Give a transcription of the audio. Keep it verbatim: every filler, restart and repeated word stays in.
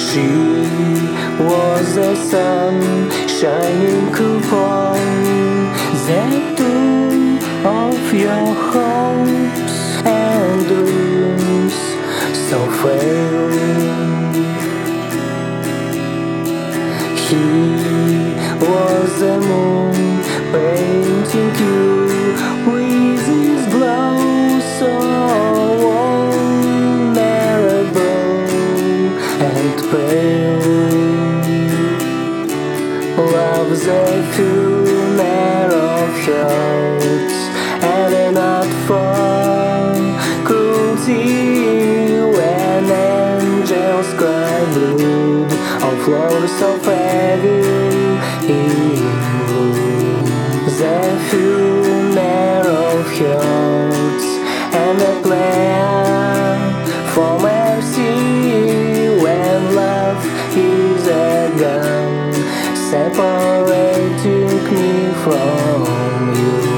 She was the sun shining upon the tomb of your hopes and dreams so frail. He was the moon painting you with his glow so vulnerable and pale. Love's a funeral of hearts and a not for cruelty when angels cry blood on floors of heaven. The funeral of hearts and a plan for mercy when love is a gun separating me from you.